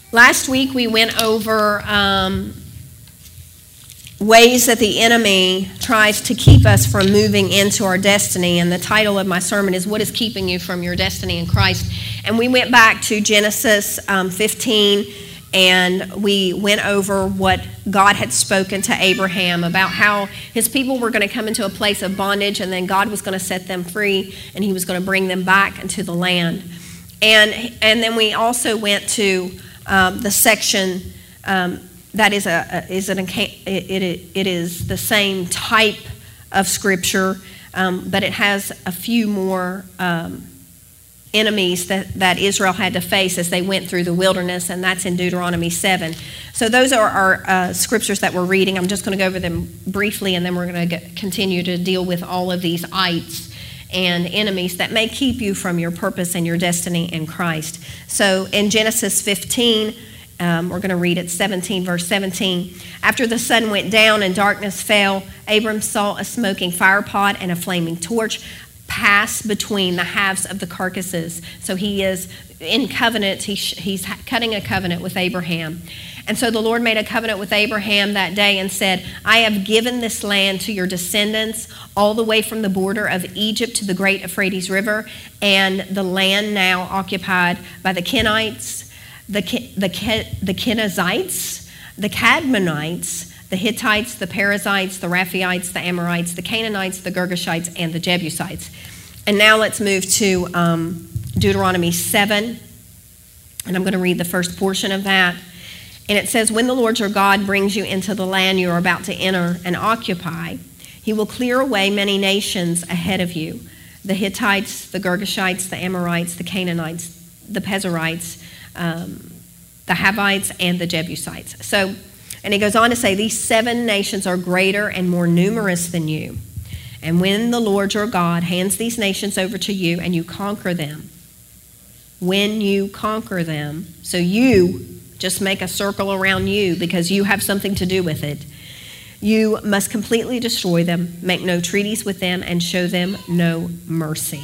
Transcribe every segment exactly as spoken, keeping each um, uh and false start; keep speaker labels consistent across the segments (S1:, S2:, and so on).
S1: Last week we went over um, ways that the enemy tries to keep us from moving into our destiny, and the title of my sermon is What is Keeping You from Your Destiny in Christ? And we went back to Genesis um, fifteen, and we went over what God had spoken to Abraham about how his people were going to come into a place of bondage, and then God was going to set them free, and he was going to bring them back into the land. And, and then we also went to Um, the section um, that is a, a is an it, it it is the same type of scripture, um, but it has a few more um, enemies that, that Israel had to face as they went through the wilderness, and that's in Deuteronomy seven. So those are our uh, scriptures that we're reading. I'm just going to go over them briefly, and then we're going to continue to deal with all of these ites and enemies that may keep you from your purpose and your destiny in Christ. So in Genesis fifteen, um, we're going to read it, seventeen, verse seventeen. After the sun went down and darkness fell, Abram saw a smoking firepot and a flaming torch pass between the halves of the carcasses. So he is in covenant. He sh- he's cutting a covenant with Abraham. And so the Lord made a covenant with Abraham that day and said, I have given this land to your descendants all the way from the border of Egypt to the great Euphrates River, and the land now occupied by the Kenites, the, the, the Kenizzites, the Cadmonites, the Hittites, the Perizzites, the Rephaites, the Amorites, the Canaanites, the Girgashites, and the Jebusites. And now let's move to um, Deuteronomy seven, and I'm going to read the first portion of that. And it says, when the Lord your God brings you into the land you are about to enter and occupy, he will clear away many nations ahead of you, the Hittites, the Girgashites, the Amorites, the Canaanites, the Perizzites, um, the Hivites, and the Jebusites. So, and he goes on to say, these seven nations are greater and more numerous than you. And when the Lord your God hands these nations over to you and you conquer them, when you conquer them, so you just make a circle around you because you have something to do with it. You must completely destroy them, make no treaties with them, and show them no mercy.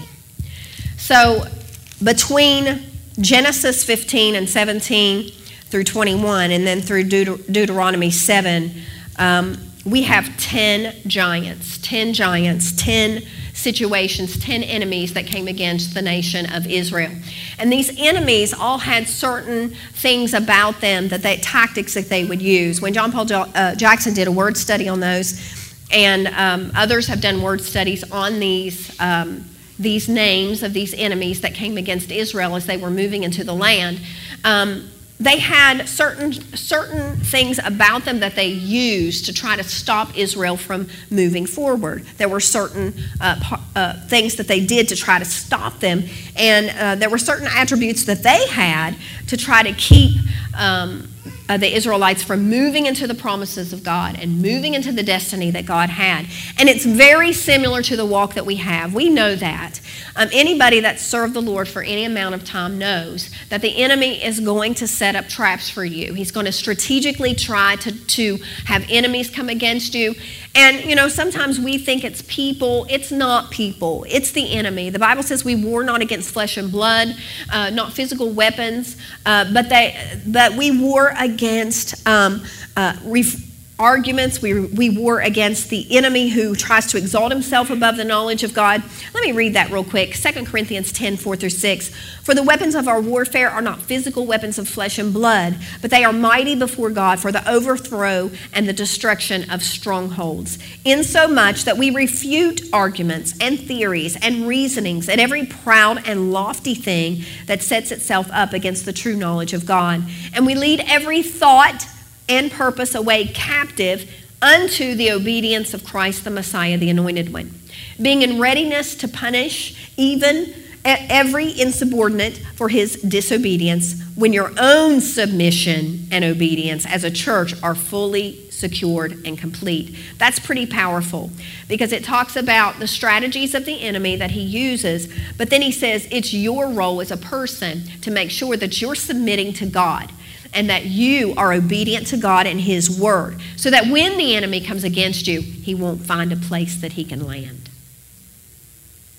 S1: So between Genesis fifteen and seventeen through twenty-one, and then through Deut- Deuteronomy seven, um, we have ten giants, ten giants, ten situations, ten enemies that came against the nation of Israel. And these enemies all had certain things about them, that they, tactics that they would use. When John Paul uh, Jackson did a word study on those, and um, others have done word studies on these um, these names of these enemies that came against Israel as they were moving into the land, um, they had certain certain things about them that they used to try to stop Israel from moving forward. There were certain uh, uh, things that they did to try to stop them, and uh, there were certain attributes that they had to try to keep um, uh, the Israelites from moving into the promises of God and moving into the destiny that God had. And it's very similar to the walk that we have. We know that. Um, anybody that's served the Lord for any amount of time knows that the enemy is going to set up traps for you. He's going to strategically try to, to have enemies come against you. And, you know, sometimes we think it's people. It's not people. It's the enemy. The Bible says we war not against flesh and blood, uh, not physical weapons, uh, but, they, but we war against um, uh, ref- arguments. We, we war against the enemy who tries to exalt himself above the knowledge of God. Let me read that real quick. Second Corinthians ten, four through six. For the weapons of our warfare are not physical weapons of flesh and blood, but they are mighty before God for the overthrow and the destruction of strongholds, insomuch that we refute arguments and theories and reasonings and every proud and lofty thing that sets itself up against the true knowledge of God. And we lead every thought and purpose away captive unto the obedience of Christ the Messiah, the Anointed One, being in readiness to punish even every insubordinate for his disobedience, when your own submission and obedience as a church are fully secured and complete. That's pretty powerful, because it talks about the strategies of the enemy that he uses, but then he says it's your role as a person to make sure that you're submitting to God and that you are obedient to God and his word, so that when the enemy comes against you, he won't find a place that he can land.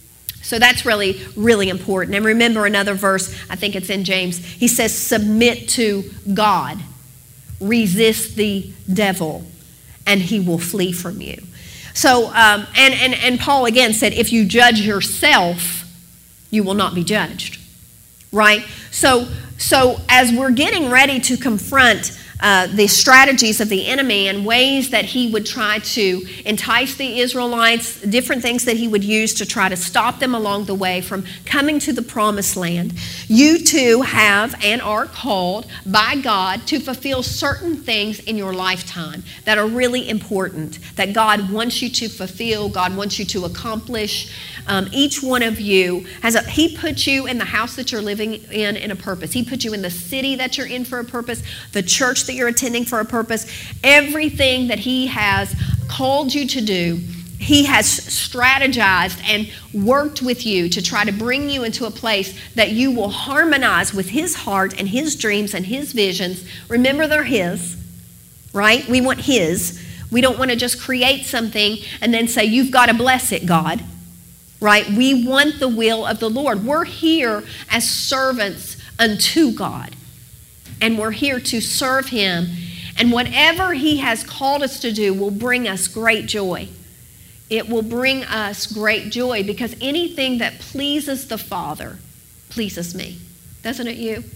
S1: So that's really, really important. And remember another verse, I think it's in James. He says, submit to God. Resist the devil, and he will flee from you. So, um, and, and, and Paul again said, if you judge yourself, you will not be judged. Right? So, so as we're getting ready to confront Uh, the strategies of the enemy and ways that he would try to entice the Israelites, different things that he would use to try to stop them along the way from coming to the promised land. You too have and are called by God to fulfill certain things in your lifetime that are really important, that God wants you to fulfill, God wants you to accomplish. Um, each one of you has a, he put you in the house that you're living in in a purpose. He put you in the city that you're in for a purpose, the church that you're attending for a purpose. Everything that he has called you to do, he has strategized and worked with you to try to bring you into a place that you will harmonize with his heart and his dreams and his visions. Remember, they're his, right? We want his. We don't want to just create something and then say, you've got to bless it, God. Right? We want the will of the Lord. We're here as servants unto God. And we're here to serve him. And whatever he has called us to do will bring us great joy. It will bring us great joy because anything that pleases the Father pleases me. Doesn't it you?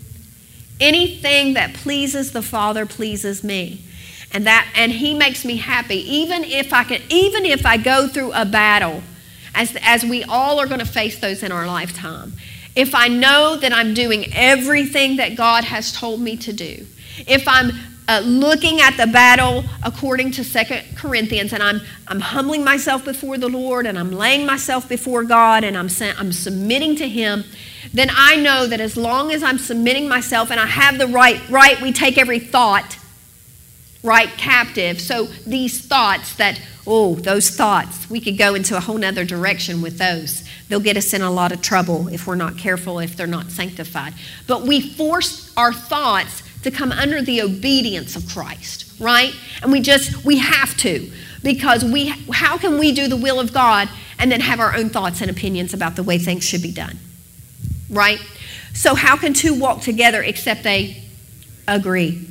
S1: Anything that pleases the Father pleases me. And that and he makes me happy. Even if I can, even if I go through a battle, As, as we all are going to face those in our lifetime. If I know that I'm doing everything that God has told me to do, if I'm uh, looking at the battle according to Second Corinthians, and I'm I'm humbling myself before the Lord, and I'm laying myself before God, and I'm I'm submitting to him, then I know that as long as I'm submitting myself and I have the right, right, we take every thought, right, captive. So these thoughts that, oh, those thoughts, we could go into a whole nother direction with those. They'll get us in a lot of trouble if we're not careful, if they're not sanctified. But we force our thoughts to come under the obedience of Christ, right? And we just, we have to, because we, how can we do the will of God and then have our own thoughts and opinions about the way things should be done, right? So how can two walk together except they agree?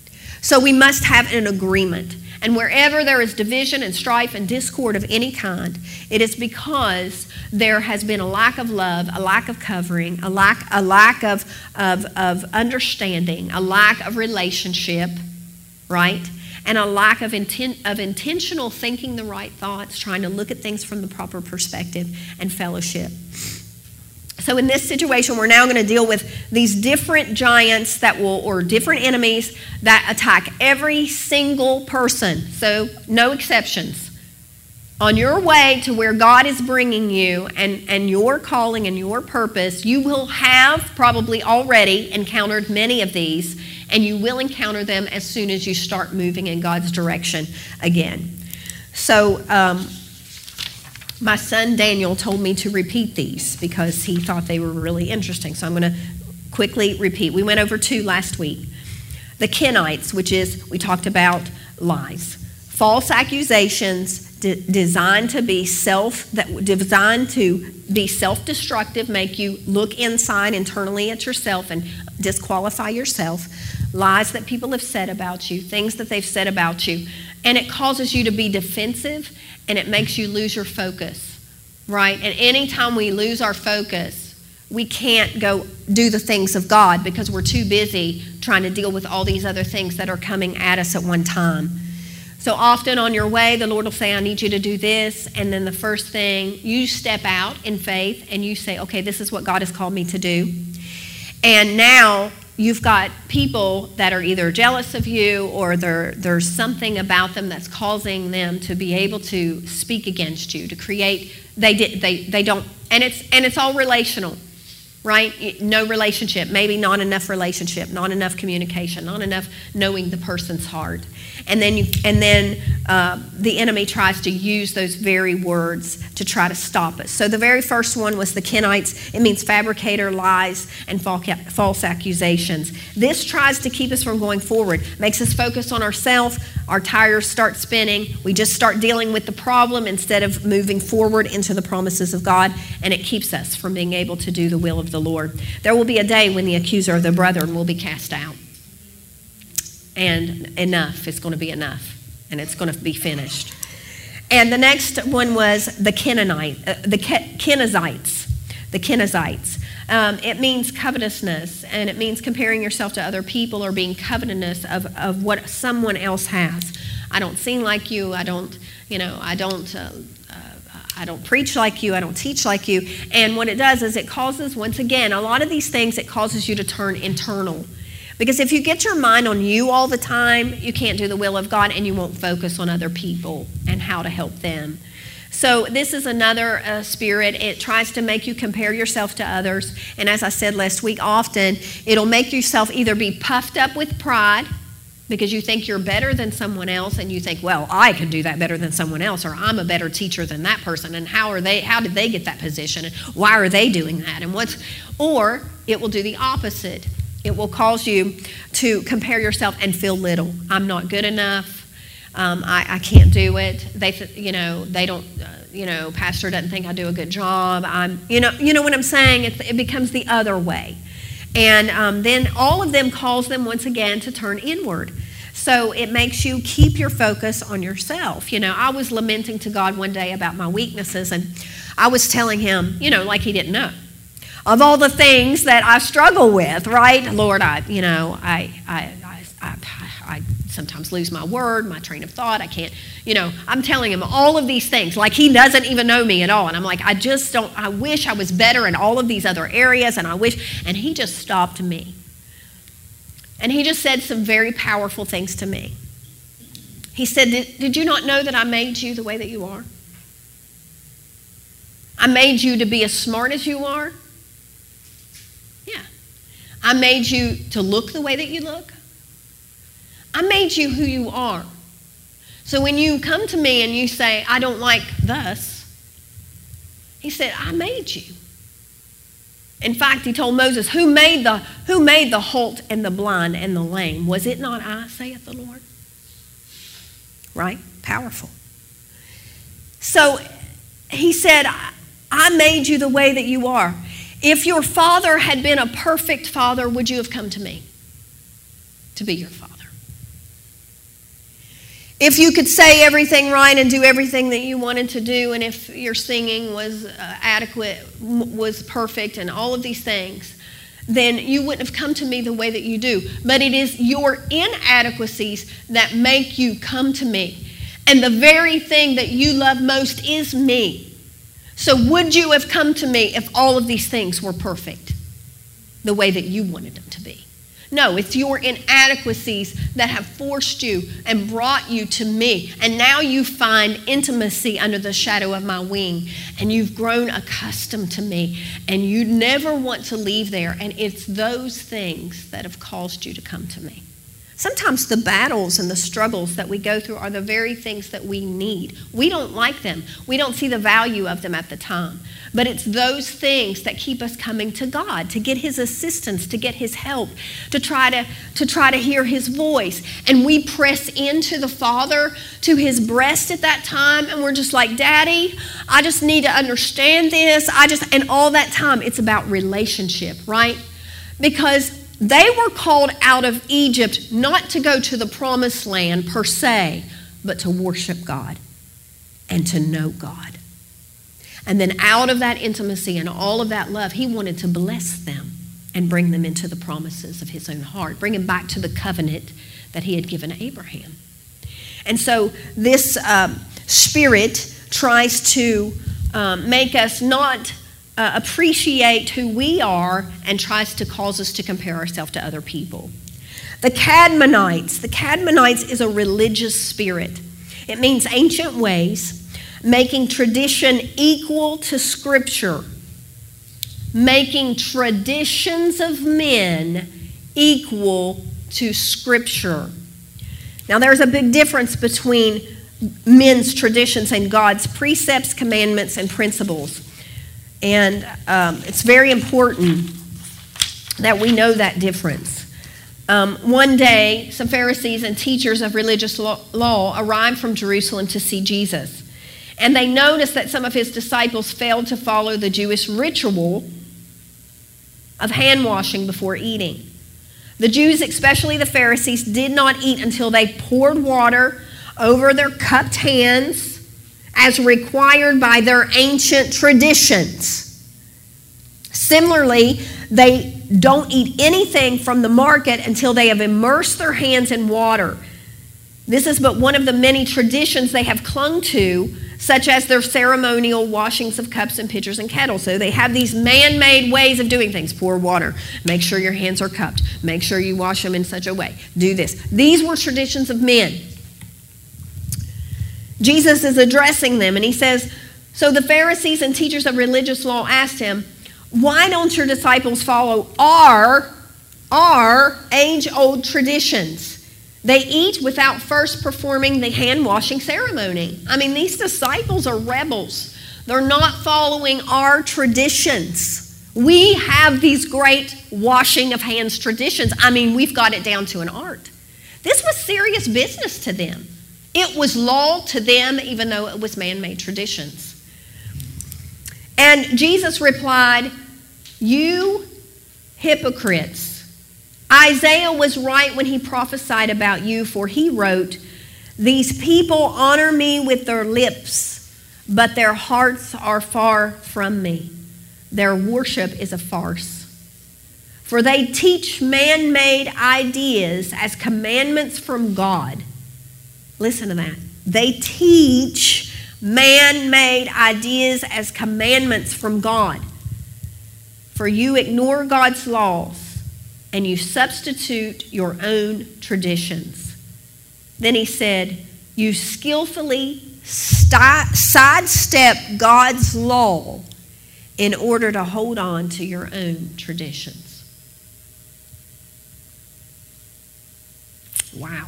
S1: So we must have an agreement. And wherever there is division and strife and discord of any kind, it is because there has been a lack of love, a lack of covering, a lack, a lack of, of, of understanding, a lack of relationship, right? And a lack of intent, of intentional thinking the right thoughts, trying to look at things from the proper perspective and fellowship. So in this situation, we're now going to deal with these different giants that will, or different enemies that attack every single person. So no exceptions. On your way to where God is bringing you and, and your calling and your purpose, you will have probably already encountered many of these, and you will encounter them as soon as you start moving in God's direction again. So, um, my son Daniel told me to repeat these because he thought they were really interesting. So I'm going to quickly repeat. We went over two last week. The Kenites, which is, we talked about lies. False accusations de- designed to be self, that designed to be self-destructive, make you look inside internally at yourself and disqualify yourself. Lies that people have said about you, things that they've said about you. And it causes you to be defensive, and it makes you lose your focus, right? And anytime we lose our focus, we can't go do the things of God because we're too busy trying to deal with all these other things that are coming at us at one time. So often on your way, the Lord will say, I need you to do this. And then the first thing, you step out in faith and you say, okay, this is what God has called me to do. And now you've got people that are either jealous of you or there's something about them that's causing them to be able to speak against you, to create, they did, they they don't, and it's and it's all relational. right? No relationship, maybe not enough relationship, not enough communication, not enough knowing the person's heart. And then you, and then uh, the enemy tries to use those very words to try to stop us. So the very first one was the Kenites. It means fabricator, lies, and false accusations. This tries to keep us from going forward, makes us focus on ourselves. Our tires start spinning. We just start dealing with the problem instead of moving forward into the promises of God, and it keeps us from being able to do the will of the Lord. There will be a day when the accuser of the brethren will be cast out. And enough is going to be enough, and it's going to be finished. And the next one was the Kenite, uh, the Kenizzites, the Kenizzites. Um, it means covetousness, and it means comparing yourself to other people or being covetous of, of what someone else has. I don't sing like you. I don't, you know, I don't, uh, uh, I don't preach like you. I don't teach like you. And what it does is it causes, once again, a lot of these things, it causes you to turn internal. Because if you get your mind on you all the time, you can't do the will of God, and you won't focus on other people and how to help them. So this is another uh, spirit. It tries to make you compare yourself to others. And as I said last week, often it'll make yourself either be puffed up with pride because you think you're better than someone else, and you think, well, I could do that better than someone else, or I'm a better teacher than that person, and how are they? How did they get that position? And why are they doing that? And what's? Or it will do the opposite. It will cause you to compare yourself and feel little. I'm not good enough. Um, I, I can't do it. They, you know, they don't. Uh, you know, pastor doesn't think I do a good job. I'm, you know, you know what I'm saying. It, it becomes the other way, and um, then all of them calls them once again to turn inward. So it makes you keep your focus on yourself. You know, I was lamenting to God one day about my weaknesses, and I was telling Him, you know, like He didn't know. Of all the things that I struggle with, right? Lord, I, you know, I, I, I, I, I sometimes lose my word, my train of thought. I can't, you know, I'm telling Him all of these things like He doesn't even know me at all. And I'm like, I just don't, I wish I was better in all of these other areas, and I wish, and He just stopped me. And He just said some very powerful things to me. He said, did, did you not know that I made you the way that you are? I made you to be as smart as you are. Yeah. I made you to look the way that you look. I made you who you are. So when you come to me and you say, I don't like thus, He said, I made you. In fact, He told Moses, who made the who made the halt and the blind and the lame? Was it not I, saith the Lord? Right? Powerful. So He said, I made you the way that you are. If your father had been a perfect father, would you have come to me to be your father? If you could say everything right and do everything that you wanted to do, and if your singing was uh, adequate, was perfect, and all of these things, then you wouldn't have come to me the way that you do. But it is your inadequacies that make you come to me. And the very thing that you love most is me. So would you have come to me if all of these things were perfect, the way that you wanted them to be? No, it's your inadequacies that have forced you and brought you to me. And now you find intimacy under the shadow of my wing. And you've grown accustomed to me. And you never want to leave there. And it's those things that have caused you to come to me. Sometimes the battles and the struggles that we go through are the very things that we need. We don't like them. We don't see the value of them at the time. But it's those things that keep us coming to God, to get His assistance, to get His help, to try to, to try to hear His voice. And we press into the Father, to His breast at that time, and we're just like, Daddy, I just need to understand this. I just, and all that time, it's about relationship, right? Because they were called out of Egypt not to go to the promised land per se, but to worship God and to know God. And then out of that intimacy and all of that love, He wanted to bless them and bring them into the promises of His own heart, bring them back to the covenant that He had given Abraham. And so this um, spirit tries to um, make us not Uh, appreciate who we are, and tries to cause us to compare ourselves to other people. The Cadmonites. The Cadmonites is a religious spirit. It means ancient ways, making tradition equal to Scripture. making traditions of men equal to Scripture. Now, there's a big difference between men's traditions and God's precepts, commandments, and principles. And um, it's very important that we know that difference. Um, one day, some Pharisees and teachers of religious law, law arrived from Jerusalem to see Jesus. And they noticed that some of his disciples failed to follow the Jewish ritual of hand washing before eating. The Jews, especially the Pharisees, did not eat until they poured water over their cupped hands as required by their ancient traditions. Similarly, they don't eat anything from the market until they have immersed their hands in water. This is but one of the many traditions they have clung to, such as their ceremonial washings of cups and pitchers and kettles. So they have these man-made ways of doing things. Pour water. Make sure your hands are cupped. Make sure you wash them in such a way. Do this. These were traditions of men. Jesus is addressing them, and he says, so the Pharisees and teachers of religious law asked him, why don't your disciples follow our, our age-old traditions? They eat without first performing the hand-washing ceremony. I mean, these disciples are rebels. They're not following our traditions. We have these great washing of hands traditions. I mean, we've got it down to an art. This was serious business to them. It was law to them, even though it was man-made traditions. And Jesus replied, you hypocrites. Isaiah was right when he prophesied about you, for he wrote, these people honor me with their lips, but their hearts are far from me. Their worship is a farce. For they teach man-made ideas as commandments from God. Listen to that. They teach man-made ideas as commandments from God. For you ignore God's laws, and you substitute your own traditions. Then he said, you skillfully st- sidestep God's law in order to hold on to your own traditions. Wow.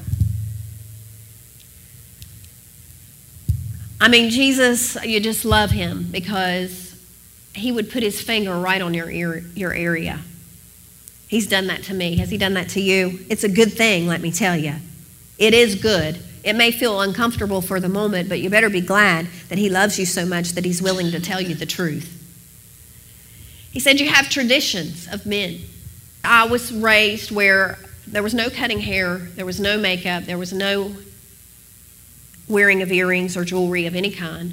S1: I mean, Jesus, you just love him because he would put his finger right on your ear, your area. He's done that to me. Has he done that to you? It's a good thing, let me tell you. It is good. It may feel uncomfortable for the moment, but you better be glad that he loves you so much that he's willing to tell you the truth. He said you have traditions of men. I was raised where there was no cutting hair, there was no makeup, there was no wearing of earrings or jewelry of any kind.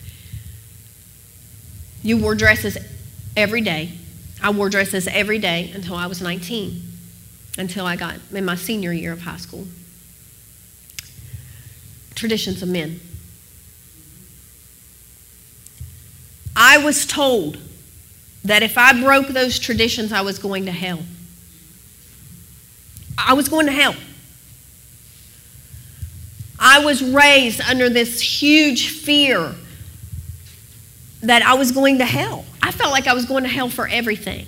S1: You wore dresses every day. I wore dresses every day until I was nineteen, until I got in my senior year of high school. Traditions of men. I was told that if I broke those traditions, I was going to hell. I was going to hell. I was raised under this huge fear that I was going to hell. I felt like I was going to hell for everything.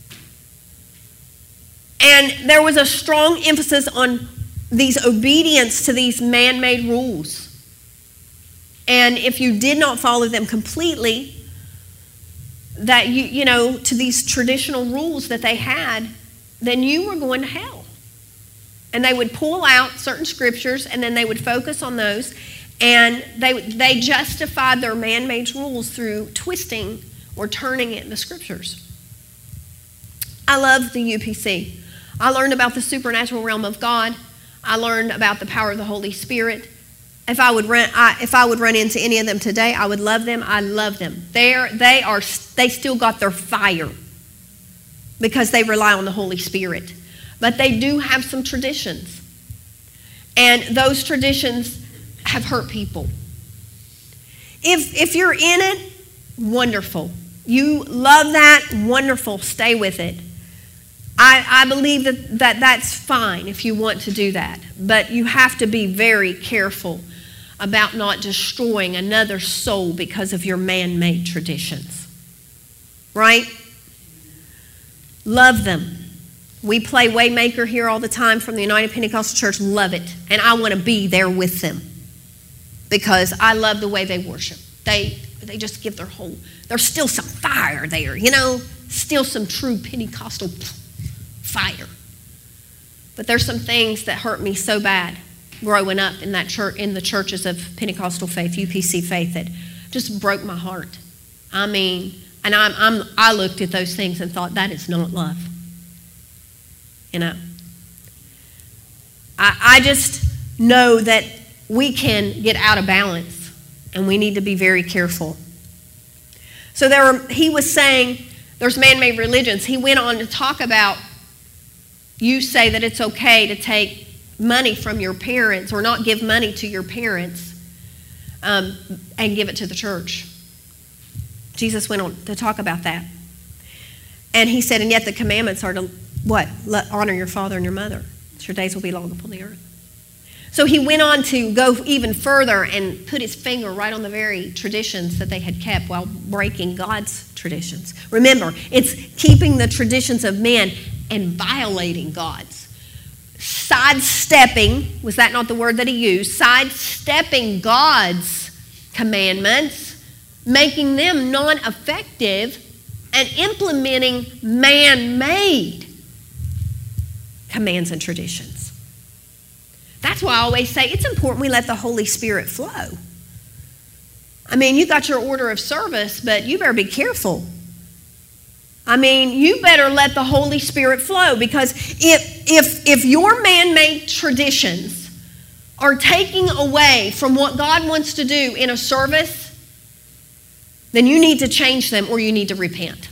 S1: And there was a strong emphasis on these obedience to these man-made rules. And if you did not follow them completely, that you, you know, to these traditional rules that they had, then you were going to hell. And they would pull out certain scriptures and then they would focus on those. And they they justified their man-made rules through twisting or turning it in the scriptures. I love the U P C. I learned about the supernatural realm of God. I learned about the power of the Holy Spirit. If I would run, I, if I would run into any of them today, I would love them. I love them. They're, they are. They still got their fire because they rely on the Holy Spirit. But they do have some traditions, and those traditions have hurt people. If if you're in it, wonderful. You love that, wonderful. Stay with it. I, I believe that, that that's fine if you want to do that. But you have to be very careful about not destroying another soul because of your man-made traditions. Right? Love them. We play Waymaker here all the time from the United Pentecostal Church. Love it. And I want to be there with them because I love the way they worship. They they just give their whole, there's still some fire there, you know, still some true Pentecostal fire. But there's some things that hurt me so bad growing up in that church, in the churches of Pentecostal faith, U P C faith, that just broke my heart. I mean, and I'm, I'm I looked at those things and thought, that is not love. You know, I, I just know that we can get out of balance and we need to be very careful. So there were, he was saying there's man-made religions. He went on to talk about, you say that it's okay to take money from your parents or not give money to your parents um, and give it to the church. Jesus went on to talk about that. And he said, and yet the commandments are to what? Let, honor your father and your mother. So your days will be long upon the earth. So he went on to go even further and put his finger right on the very traditions that they had kept while breaking God's traditions. Remember, it's keeping the traditions of men and violating God's. Sidestepping, was that not the word that he used? Sidestepping God's commandments, making them non-effective, and implementing man-made commands and traditions. That's why I always say it's important we let the Holy Spirit flow. I mean, you got your order of service, but you better be careful. I mean, you better let the Holy Spirit flow, because if if if your man-made traditions are taking away from what God wants to do in a service, then you need to change them or you need to repent.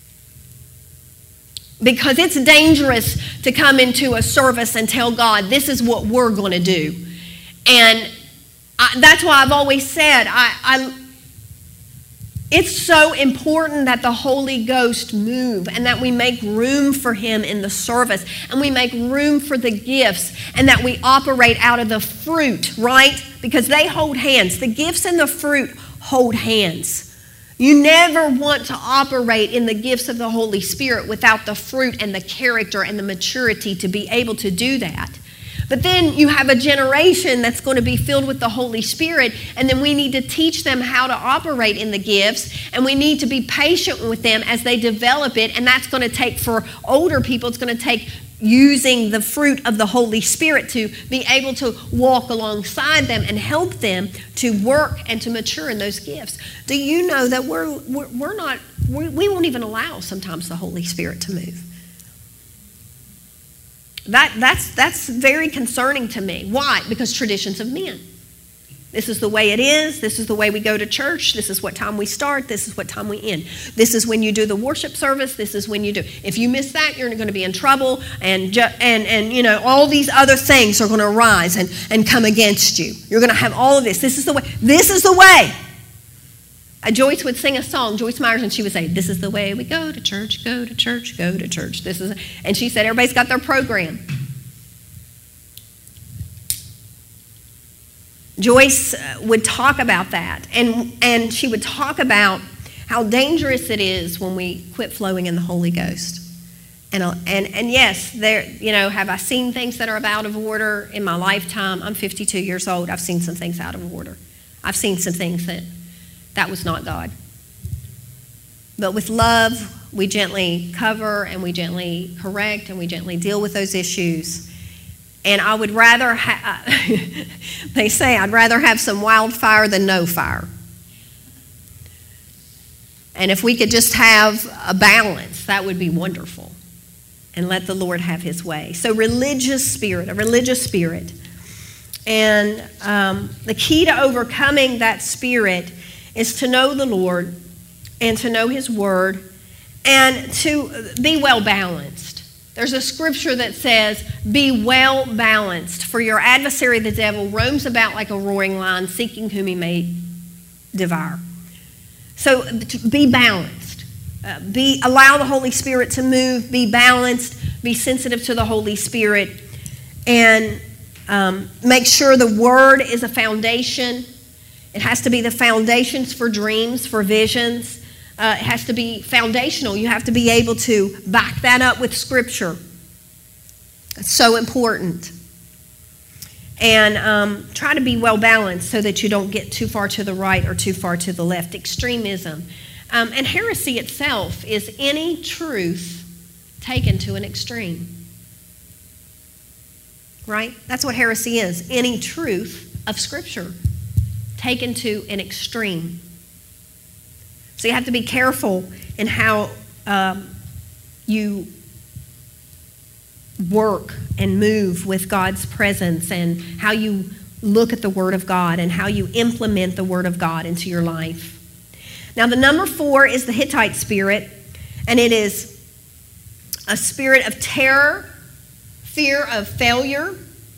S1: Because it's dangerous to come into a service and tell God, this is what we're going to do. And I, that's why I've always said, I, I, it's so important that the Holy Ghost move and that we make room for Him in the service and we make room for the gifts and that we operate out of the fruit, right? Because they hold hands. The gifts and the fruit hold hands. You never want to operate in the gifts of the Holy Spirit without the fruit and the character and the maturity to be able to do that. But then you have a generation that's going to be filled with the Holy Spirit, and then we need to teach them how to operate in the gifts, and we need to be patient with them as they develop it, and that's going to take, for older people, it's going to take using the fruit of the Holy Spirit to be able to walk alongside them and help them to work and to mature in those gifts. Do you know that we're we're, we're not we, we won't even allow sometimes the Holy Spirit to move? That that's that's very concerning to me. Why? Because traditions of men. This is the way it is. This is the way we go to church. This is what time we start. This is what time we end. This is when you do the worship service. This is when you do. If you miss that, you're going to be in trouble. And, ju- and, and you know, all these other things are going to arise and, and come against you. You're going to have all of this. This is the way. This is the way. Uh, Joyce would sing a song, Joyce Myers, and she would say, this is the way we go to church, go to church, go to church. This is, and she said, everybody's got their program. Joyce would talk about that, and, and she would talk about how dangerous it is when we quit flowing in the Holy Ghost. And, and, and yes, there, you know, have I seen things that are out of order in my lifetime? I'm fifty-two years old. I've seen some things out of order. I've seen some things that that was not God. But with love, we gently cover and we gently correct and we gently deal with those issues. And I would rather, ha- they say, I'd rather have some wildfire than no fire. And if we could just have a balance, that would be wonderful. And let the Lord have His way. So religious spirit, a religious spirit. And um, the key to overcoming that spirit is to know the Lord and to know His Word and to be well balanced. There's a scripture that says, be well balanced, for your adversary, the devil, roams about like a roaring lion, seeking whom he may devour. So be balanced. Uh, be allow the Holy Spirit to move. Be balanced. Be sensitive to the Holy Spirit. And um, make sure the Word is a foundation. It has to be the foundations for dreams, for visions. Uh, it has to be foundational. You have to be able to back that up with Scripture. It's so important. And um, try to be well balanced so that you don't get too far to the right or too far to the left. Extremism. Um, and heresy itself is any truth taken to an extreme. Right? That's what heresy is. Any truth of Scripture taken to an extreme. So you have to be careful in how um, you work and move with God's presence, and how you look at the Word of God, and how you implement the Word of God into your life. Now, the number four is the Hittite spirit, and it is a spirit of terror, fear of failure,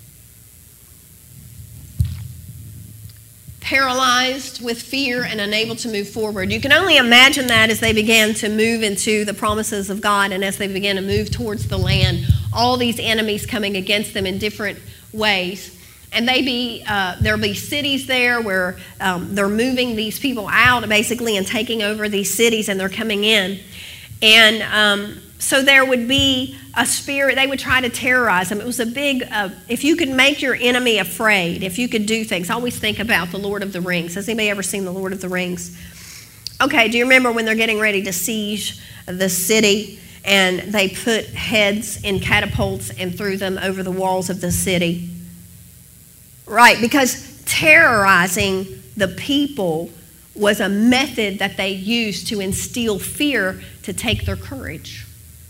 S1: paralyzed with fear and unable to move forward. You can only imagine that as they began to move into the promises of God, and as they began to move towards the land, all these enemies coming against them in different ways. And they be uh, there'll be cities there where um, they're moving these people out basically and taking over these cities, and they're coming in. And um, so there would be a spirit, they would try to terrorize them. It was a big, uh, if you could make your enemy afraid, if you could do things. I always think about the Lord of the Rings. Has anybody ever seen the Lord of the Rings? Okay, do you remember when they're getting ready to siege the city, and they put heads in catapults and threw them over the walls of the city? Right, because terrorizing the people was a method that they used to instill fear to take their courage.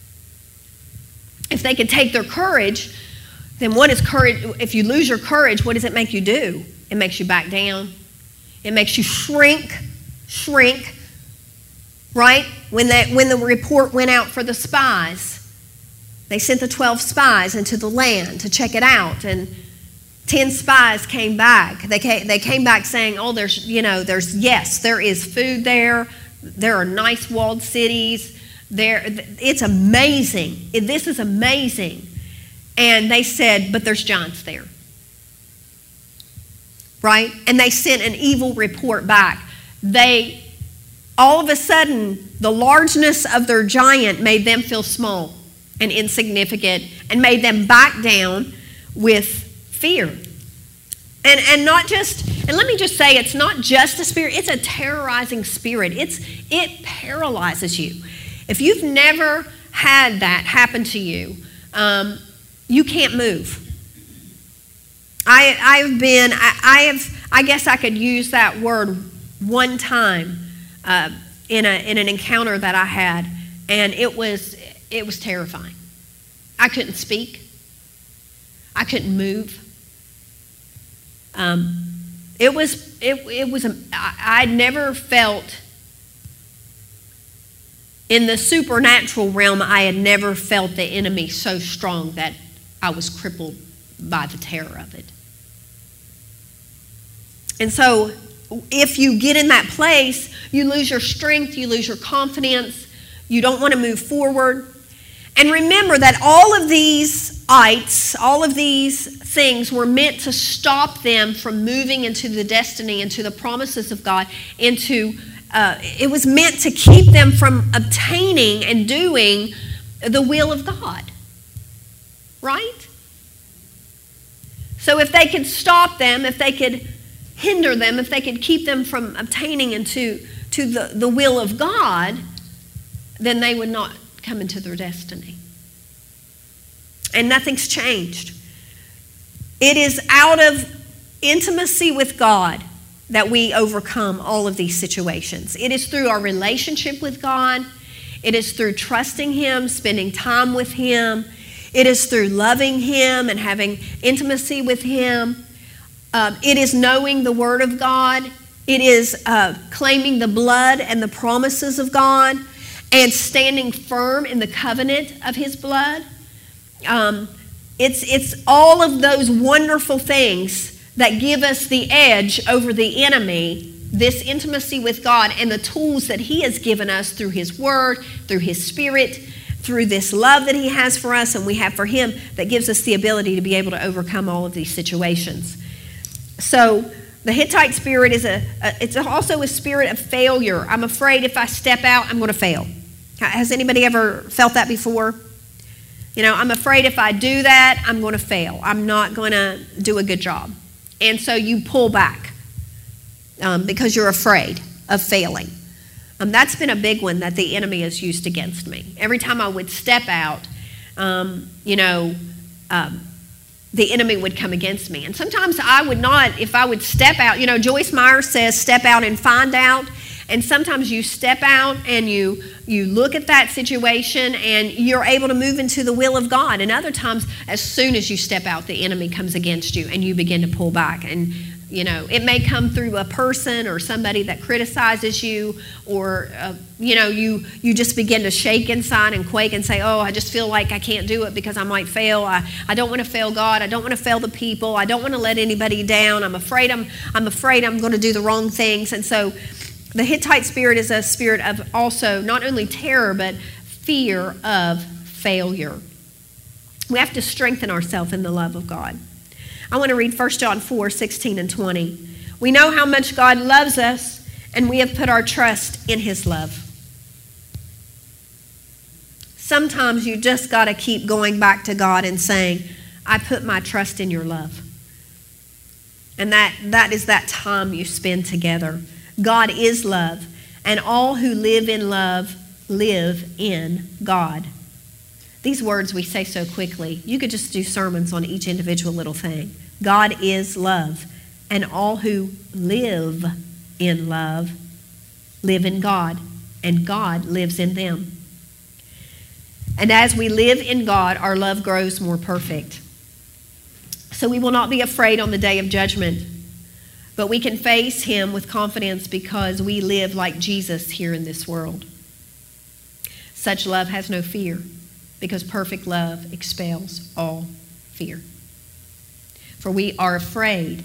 S1: If they could take their courage, then what is courage? If you lose your courage, what does it make you do? It makes you back down. It makes you shrink, shrink, right? When that, when the report went out for the spies, they sent the twelve spies into the land to check it out, and ten spies came back. They came, they came back saying, oh, there's, you know, there's, yes, there is food there. There are nice walled cities. There, it's amazing. This is amazing. And they said, but there's giants there. Right? And they sent an evil report back. They, all of a sudden, the largeness of their giant made them feel small and insignificant, and made them back down with fear. And and not just, and let me just say, it's not just a spirit, it's a terrorizing spirit. It's it paralyzes you. If you've never had that happen to you, um, you can't move. I I've been, I, I have, I guess I could use that word one time uh, in a in an encounter that I had, and it was it was terrifying. I couldn't speak. I couldn't move. Um, it was, it, it was, a, I, I'd never felt, in the supernatural realm, I had never felt the enemy so strong that I was crippled by the terror of it. And so, if you get in that place, you lose your strength, you lose your confidence, you don't want to move forward. And remember that all of these ites, all of these things were meant to stop them from moving into the destiny, into the promises of God, into, uh, it was meant to keep them from obtaining and doing the will of God. Right? So if they could stop them, if they could hinder them, if they could keep them from obtaining into to the, the will of God, then they would not come into their destiny. And nothing's changed. It is out of intimacy with God that we overcome all of these situations. It is through our relationship with God. It is through trusting Him, spending time with Him. It is through loving Him and having intimacy with Him. Um, it is knowing the Word of God. It is uh, claiming the blood and the promises of God, and standing firm in the covenant of His blood. Um, it's, it's all of those wonderful things that give us the edge over the enemy, this intimacy with God and the tools that He has given us through His Word, through His Spirit, through this love that He has for us and we have for Him, that gives us the ability to be able to overcome all of these situations. So The Hittite spirit is a, a it's also a spirit of failure. I'm afraid if I step out, I'm going to fail. Has anybody ever felt that before? You know, I'm afraid if I do that, I'm going to fail. I'm not going to do a good job. And so you pull back um, because you're afraid of failing. Um, that's been a big one that the enemy has used against me. Every time I would step out, um, you know, um, the enemy would come against me. And sometimes I would not, if I would step out, you know, Joyce Meyer says, step out and find out. And sometimes you step out and you you look at that situation and you're able to move into the will of God. And other times, as soon as you step out, the enemy comes against you and you begin to pull back. And, you know, it may come through a person or somebody that criticizes you, or, uh, you know, you, you just begin to shake inside and quake and say, oh, I just feel like I can't do it because I might fail. I, I don't want to fail God. I don't want to fail the people. I don't want to let anybody down. I'm afraid I'm, I'm afraid I'm going to do the wrong things. And so the Hittite spirit is a spirit of also not only terror, but fear of failure. We have to strengthen ourselves in the love of God. I want to read First John four, sixteen and twenty. We know how much God loves us, and we have put our trust in his love. Sometimes you just got to keep going back to God and saying, I put my trust in your love. And that, that is that time you spend together. God is love, and all who live in love live in God. These words we say so quickly. You could just do sermons on each individual little thing. God is love, and all who live in love live in God, and God lives in them. And as we live in God, our love grows more perfect. So we will not be afraid on the day of judgment, but we can face him with confidence because we live like Jesus here in this world. Such love has no fear, because perfect love expels all fear. For we are afraid.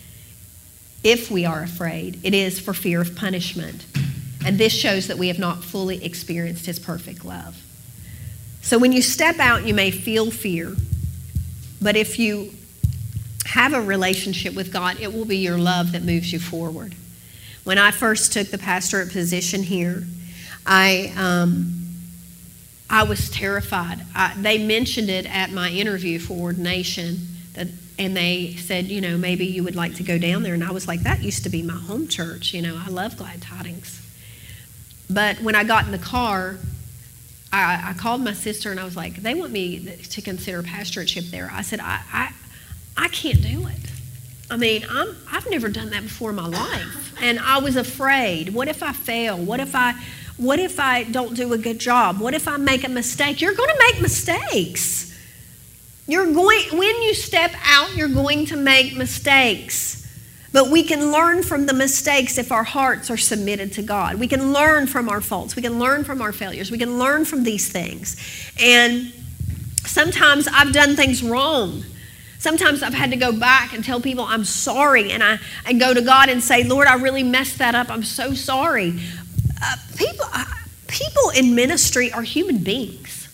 S1: If we are afraid, it is for fear of punishment. And this shows that we have not fully experienced his perfect love. So when you step out, you may feel fear. But if you have a relationship with God, it will be your love that moves you forward. When I first took the pastorate position here, I um, I was terrified. I, they mentioned it at my interview for ordination, that, and they said, you know, maybe you would like to go down there. And I was like, that used to be my home church. You know, I love Glad Tidings. But when I got in the car, I, I called my sister and I was like, they want me to consider pastorateship there. I said, I, I I can't do it. I mean, I'm, I've never done that before in my life. And I was afraid. What if I fail? What if I, what if I don't do a good job? What if I make a mistake? You're going to make mistakes. You're going, when you step out, you're going to make mistakes. But we can learn from the mistakes if our hearts are submitted to God. We can learn from our faults. We can learn from our failures. We can learn from these things. And sometimes I've done things wrong. Sometimes I've had to go back and tell people I'm sorry, and I, I go to God and say, Lord, I really messed that up. I'm so sorry. Uh, people, uh, people in ministry are human beings.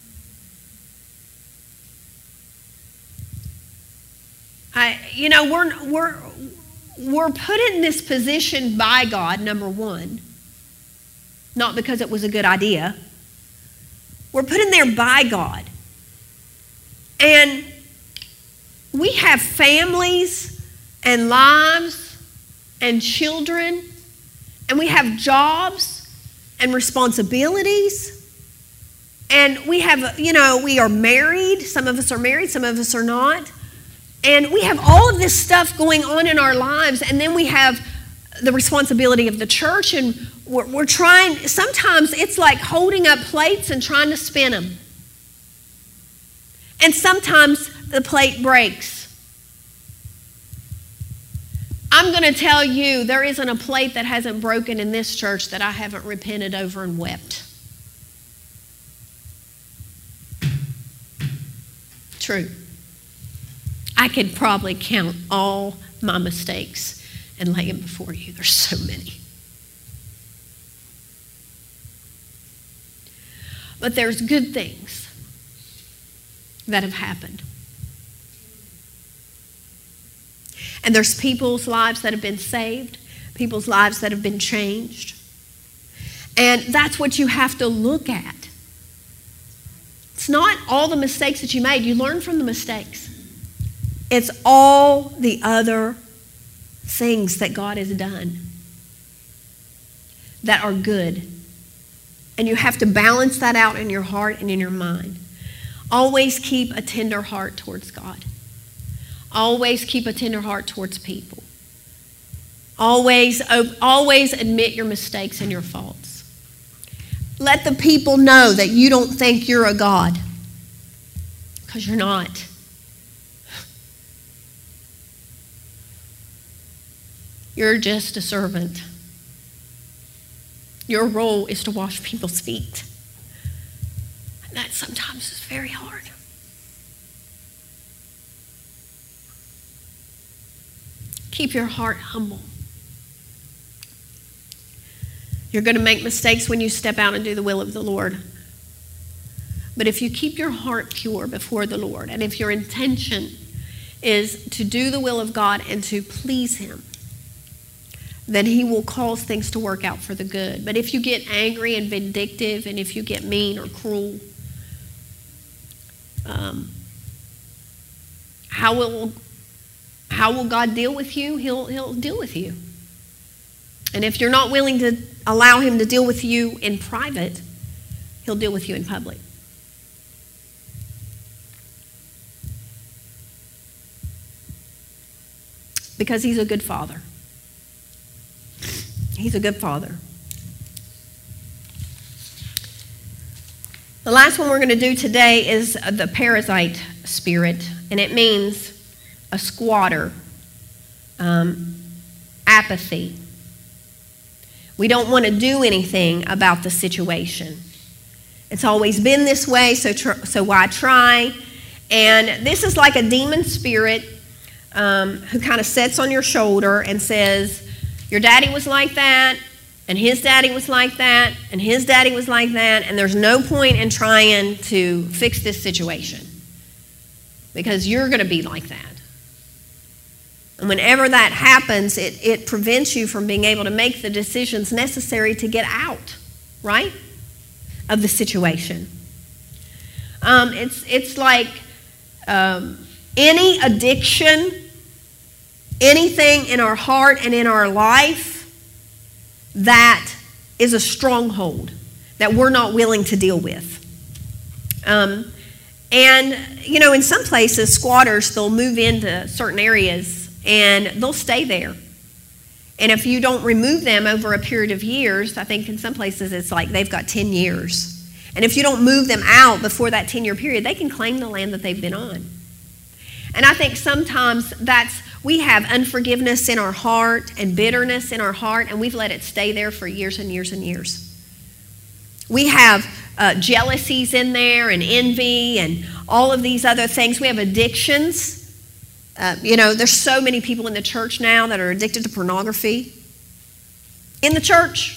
S1: I, you know, we're we're we're put in this position by God. Number one, not because it was a good idea. We're put in there by God, and we have families and lives and children, and we have jobs and responsibilities, and we have, you know, we are married. Some of us are married, some of us are not. And we have all of this stuff going on in our lives, and then we have the responsibility of the church, and we're, we're trying, sometimes it's like holding up plates and trying to spin them. And sometimes the plate breaks. I'm going to tell you, there isn't a plate that hasn't broken in this church that I haven't repented over and wept. True. I could probably count all my mistakes and lay them before you. There's so many. But there's good things that have happened. And there's people's lives that have been saved, people's lives that have been changed. And that's what you have to look at. It's not all the mistakes that you made. You learn from the mistakes. It's all the other things that God has done that are good. And you have to balance that out in your heart and in your mind. Always keep a tender heart towards God. Always keep a tender heart towards people. Always, always admit your mistakes and your faults. Let the people know that you don't think you're a God, because you're not. You're just a servant. Your role is to wash people's feet. And that sometimes is very hard. Keep your heart humble. You're going to make mistakes when you step out and do the will of the Lord. But if you keep your heart pure before the Lord, and if your intention is to do the will of God and to please Him, then He will cause things to work out for the good. But if you get angry and vindictive, and if you get mean or cruel, um, how will how will God deal with you? He'll He'll deal with you. And if you're not willing to allow Him to deal with you in private, He'll deal with you in public. Because He's a good Father. He's a good Father. The last one we're going to do today is the parasite spirit, and it means a squatter, um, apathy. We don't want to do anything about the situation. It's always been this way, so tr- so why try? And this is like a demon spirit um, who kind of sits on your shoulder and says, your daddy was like that, and his daddy was like that, and his daddy was like that, and there's no point in trying to fix this situation because you're going to be like that. And whenever that happens, it, it prevents you from being able to make the decisions necessary to get out, right, of the situation. Um, it's, it's like um, any addiction, anything in our heart and in our life that is a stronghold that we're not willing to deal with. Um, and, you know, in some places, squatters, they'll move into certain areas and they'll stay there. And if you don't remove them over a period of years, I think in some places it's like they've got ten years. And if you don't move them out before that ten-year period, they can claim the land that they've been on. And I think sometimes that's, we have unforgiveness in our heart and bitterness in our heart, and we've let it stay there for years and years and years. We have uh, jealousies in there and envy and all of these other things. We have addictions. Uh, you know, there's so many people in the church now that are addicted to pornography. In the church.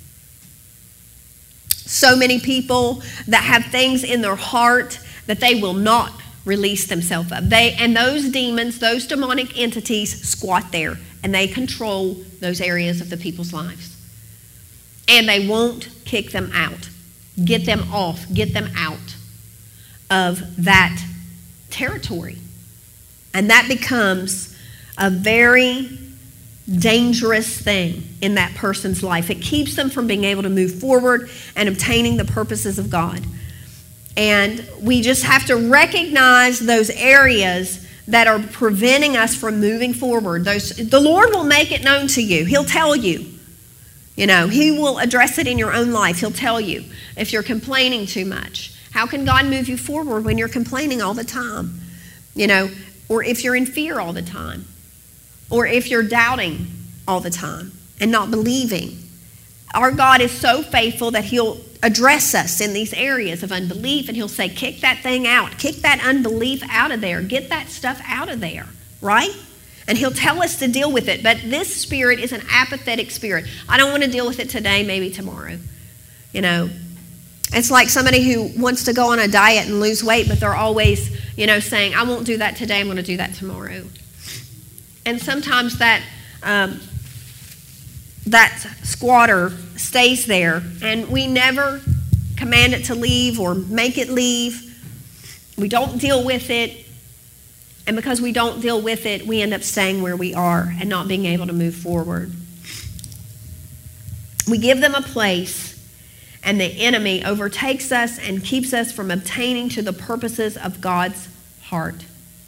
S1: So many people that have things in their heart that they will not release themselves of. They, and those demons, those demonic entities squat there, and they control those areas of the people's lives. And they won't kick them out. Get them off. Get them out of that territory. And that becomes a very dangerous thing in that person's life. It keeps them from being able to move forward and obtaining the purposes of God. And we just have to recognize those areas that are preventing us from moving forward. Those, the Lord will make it known to you. He'll tell you. You know, He will address it in your own life. He'll tell you if you're complaining too much. How can God move you forward when you're complaining all the time? You know, or if you're in fear all the time, or if you're doubting all the time and not believing. Our God is so faithful that He'll address us in these areas of unbelief, and He'll say, kick that thing out. Kick that unbelief out of there. Get that stuff out of there, right? And He'll tell us to deal with it. But this spirit is an apathetic spirit. I don't want to deal with it today, maybe tomorrow. You know, it's like somebody who wants to go on a diet and lose weight, but they're always, you know, saying, I won't do that today, I'm going to do that tomorrow. And sometimes that um, that squatter stays there, and we never command it to leave or make it leave. We don't deal with it. And because we don't deal with it, we end up staying where we are and not being able to move forward. We give them a place, and the enemy overtakes us and keeps us from obtaining to the purposes of God's heart.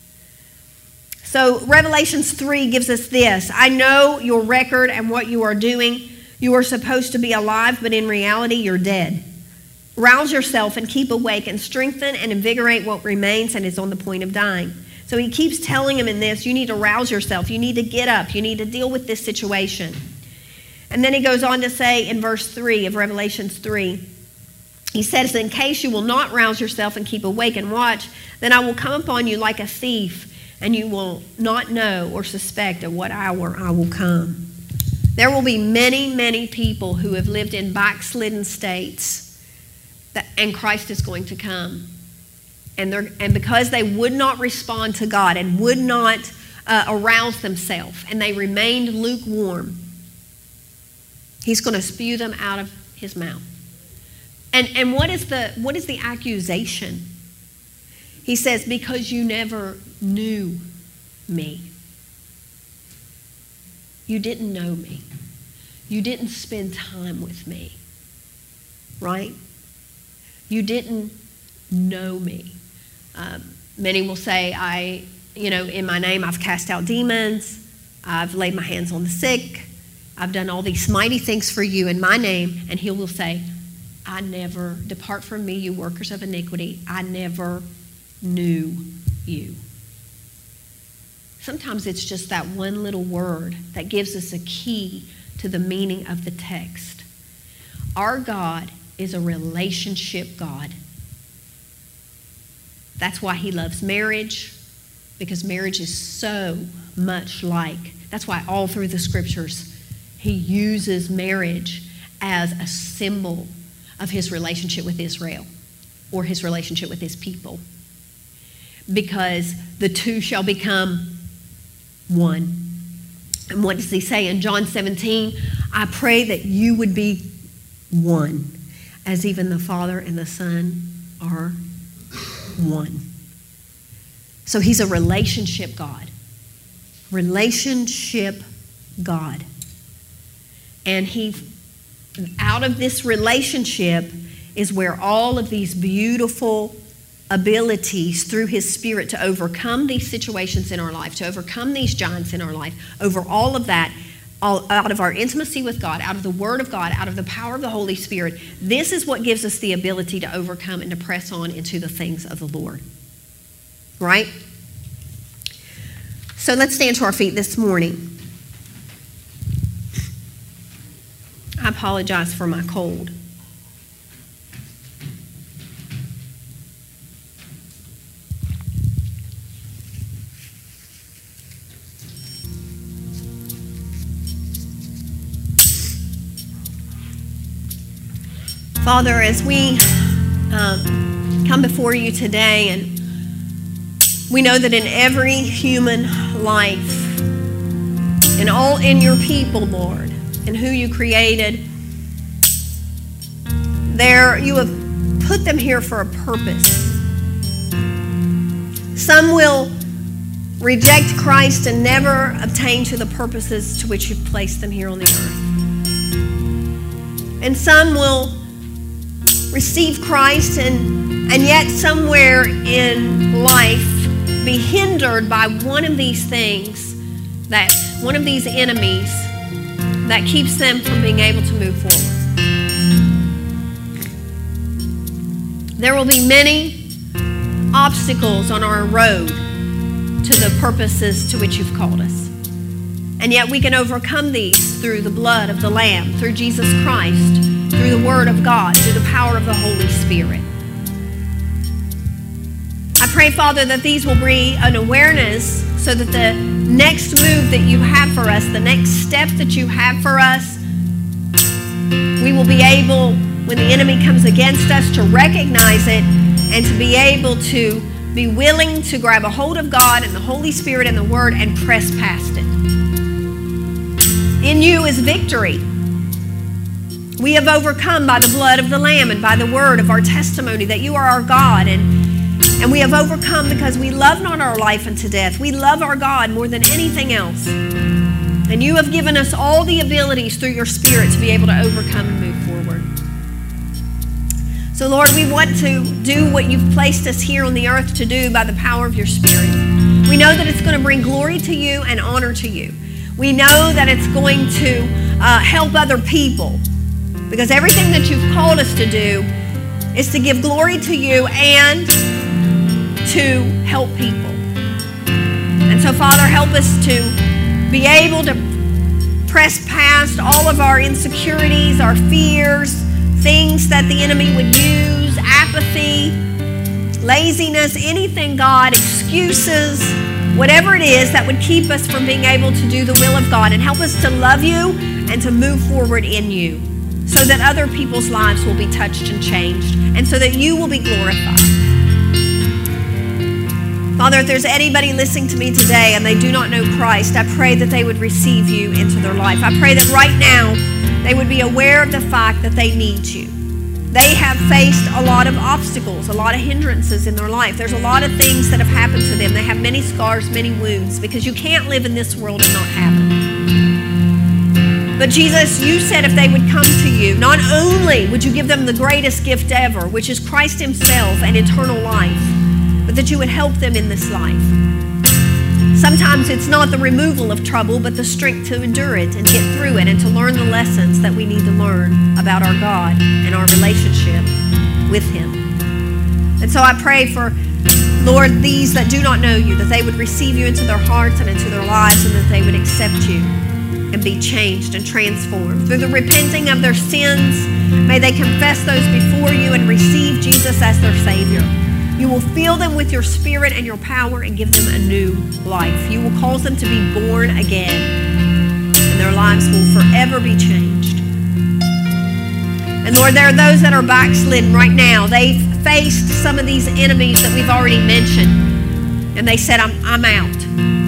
S1: So Revelations three gives us this. I know your record and what you are doing. You are supposed to be alive, but in reality, you're dead. Rouse yourself and keep awake and strengthen and invigorate what remains and is on the point of dying. So he keeps telling him in this, you need to rouse yourself. You need to get up. You need to deal with this situation. And then he goes on to say in verse three of Revelations three, he says, in case you will not rouse yourself and keep awake and watch, then I will come upon you like a thief, and you will not know or suspect at what hour I will come. There will be many, many people who have lived in backslidden states, that, and Christ is going to come. And, they're, and because they would not respond to God and would not uh, arouse themselves, and they remained lukewarm, he's going to spew them out of his mouth. And, and what is the what is the accusation? He says, because you never knew me. You didn't know me. You didn't spend time with me. Right? You didn't know me. Um, many will say, I, you know, in my name I've cast out demons. I've laid my hands on the sick. I've done all these mighty things for you in my name. And he will say, I never, depart from me, you workers of iniquity. I never knew you. Sometimes it's just that one little word that gives us a key to the meaning of the text. Our God is a relationship God. That's why he loves marriage, because marriage is so much like, that's why all through the scriptures, he uses marriage as a symbol of his relationship with Israel or his relationship with his people. Because the two shall become one. And what does he say in John seventeen? I pray that you would be one, as even the Father and the Son are one. So he's a relationship God. Relationship God. And he, out of this relationship is where all of these beautiful abilities through his Spirit to overcome these situations in our life, to overcome these giants in our life, over all of that, all, out of our intimacy with God, out of the Word of God, out of the power of the Holy Spirit, this is what gives us the ability to overcome and to press on into the things of the Lord. Right? So let's stand to our feet this morning. I apologize for my cold. Father, as we um, come before you today, and we know that in every human life, and all in your people, Lord, and who you created, there you have put them here for a purpose. Some will reject Christ and never obtain to the purposes to which you've placed them here on the earth. And some will receive Christ and, and yet somewhere in life be hindered by one of these things, that one of these enemies that keeps them from being able to move forward. There will be many obstacles on our road to the purposes to which you've called us. And yet we can overcome these through the blood of the Lamb, through Jesus Christ, through the Word of God, through the power of the Holy Spirit. I pray, Father, that these will bring an awareness so that the next move that you have for us, the next step that you have for us, we will be able, when the enemy comes against us, to recognize it and to be able to be willing to grab a hold of God and the Holy Spirit and the Word and press past it. In you is victory. We have overcome by the blood of the Lamb and by the word of our testimony that you are our God. And, and we have overcome because we love not our life unto death. We love our God more than anything else. And you have given us all the abilities through your Spirit to be able to overcome and move forward. So Lord, we want to do what you've placed us here on the earth to do by the power of your Spirit. We know that it's going to bring glory to you and honor to you. We know that it's going to uh, help other people, because everything that you've called us to do is to give glory to you and to help people. And so, Father, help us to be able to press past all of our insecurities, our fears, things that the enemy would use, apathy, laziness, anything, God, excuses, whatever it is that would keep us from being able to do the will of God, and help us to love you and to move forward in you so that other people's lives will be touched and changed and so that you will be glorified. Father, if there's anybody listening to me today and they do not know Christ, I pray that they would receive you into their life. I pray that right now they would be aware of the fact that they need you. They have faced a lot of obstacles, a lot of hindrances in their life. There's a lot of things that have happened to them. They have many scars, many wounds, because you can't live in this world and not have it. But Jesus, you said if they would come to you, not only would you give them the greatest gift ever, which is Christ himself and eternal life, but that you would help them in this life. Sometimes it's not the removal of trouble, but the strength to endure it and get through it and to learn the lessons that we need to learn about our God and our relationship with him. And so I pray for, Lord, these that do not know you, that they would receive you into their hearts and into their lives, and that they would accept you and be changed and transformed. Through the repenting of their sins, may they confess those before you and receive Jesus as their Savior. You will fill them with your Spirit and your power and give them a new life. You will cause them to be born again, and their lives will forever be changed. And Lord, there are those that are backslidden right now. They've faced some of these enemies that we've already mentioned, and they said, I'm, I'm out.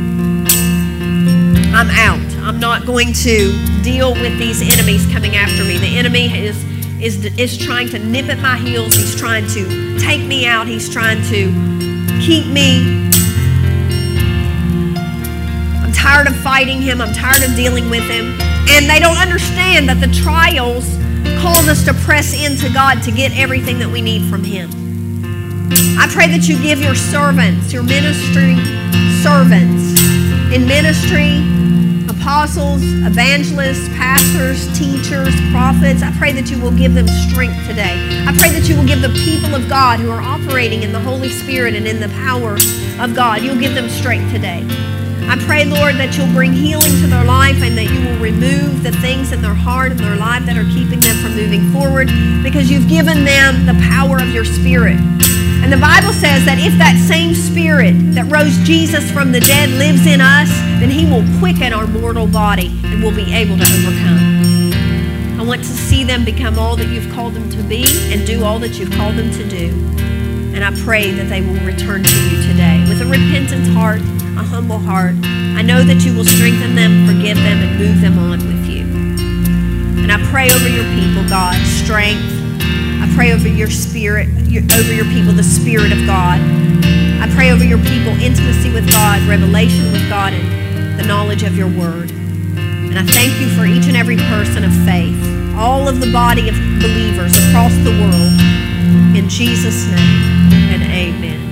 S1: I'm out. I'm not going to deal with these enemies coming after me. The enemy is Is, is trying to nip at my heels. He's trying to take me out. He's trying to keep me. I'm tired of fighting him. I'm tired of dealing with him. And they don't understand that the trials cause us to press into God to get everything that we need from him. I pray that you give your servants, your ministry servants in ministry, apostles, evangelists, pastors, teachers, prophets. I pray that you will give them strength today. I pray that you will give the people of God who are operating in the Holy Spirit and in the power of God, you'll give them strength today. I pray, Lord, that you'll bring healing to their life and that you will remove the things in their heart and their life that are keeping them from moving forward, because you've given them the power of your Spirit. And the Bible says that if that same Spirit that rose Jesus from the dead lives in us, then he will quicken our mortal body and we'll be able to overcome. I want to see them become all that you've called them to be and do all that you've called them to do. And I pray that they will return to you today with a repentant heart, a humble heart. I know that you will strengthen them, forgive them, and move them on with you. And I pray over your people, God, strength. I pray over your spirit, your, over your people, the Spirit of God. I pray over your people, intimacy with God, revelation with God, and the knowledge of your word. And I thank you for each and every person of faith, all of the body of believers across the world. In Jesus' name, and amen.